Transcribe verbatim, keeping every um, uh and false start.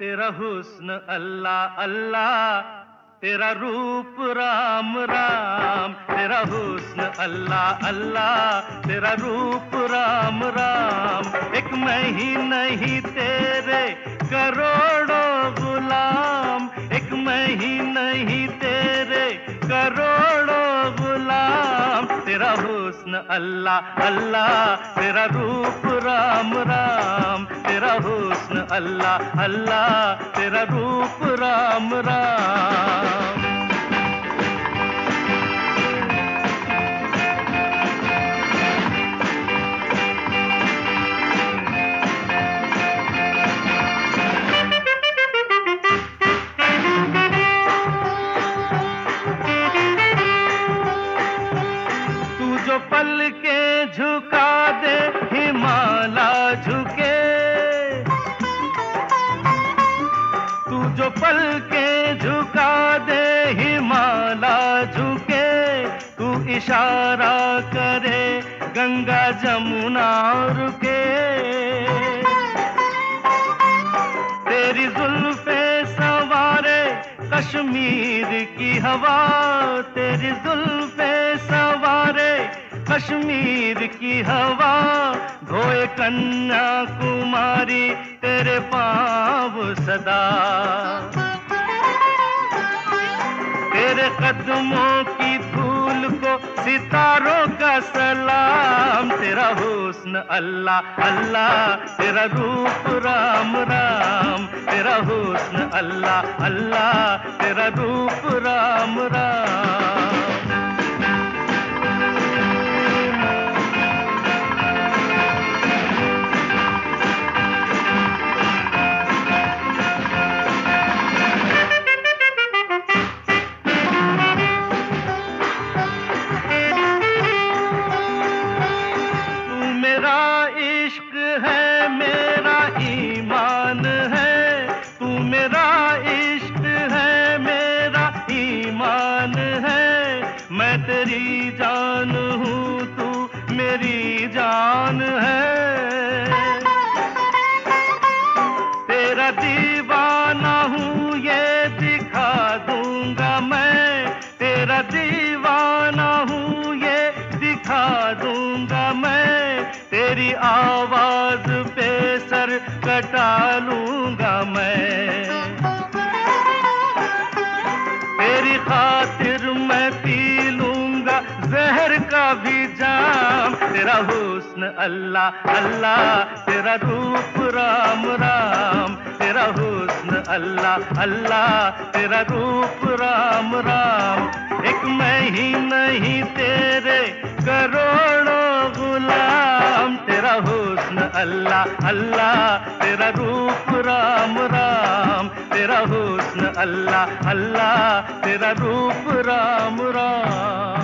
तेरा हुस्न अल्लाह अल्लाह, तेरा रूप राम राम। तेरा हुस्न अल्लाह अल्लाह, तेरा रूप राम राम। एक मैं ही नहीं तेरे करोड़ों गुलाम, एक मैं ही नहीं तेरे करोड़ों गुलाम। तेरा हुस्न अल्लाह अल्लाह, तेरा रूप राम राम। तेरा हुस्न अल्लाह अल्लाह, तेरा रूप राम राम। जो पल के झुका दे हिमालय झुके, तू जो पल के झुका दे हिमालय झुके। तू इशारा करे गंगा जमुना रुके। तेरी जुल्फे सवारे कश्मीर की हवा, तेरी जुल्फे सवारे कश्मीर की हवा। धोए कन्याकुमारी तेरे पाँव सदा। तेरे कदमों की धूल को सितारों का सलाम। तेरा हुस्न अल्लाह अल्लाह, तेरा रूप राम राम। तेरा हुस्न अल्लाह अल्लाह, तेरा रूप राम राम। है मेरा ईमान है, तू मेरा इश्क है, मेरा ईमान है। मैं तेरी जान हूँ, तू मेरी जान है। तेरा दीवाना हूँ ये दिखा दूंगा मैं, तेरा दीवाना हूँ ये दिखा दूंगा मैं। तेरी आवाज पे सर कटा लूंगा मैं। तेरी खातिर मैं पी लूंगा जहर का भी जाम। तेरा हुस्न अल्लाह अल्लाह, तेरा रूप राम राम। तेरा हुस्न अल्लाह अल्लाह, तेरा रूप राम राम। एक मैं ही नहीं तेरे करोड़ों गुलाम। तेरा हुस्न अल्लाह अल्लाह, तेरा रूप राम राम। तेरा हुस्न अल्लाह अल्लाह, तेरा रूप राम राम।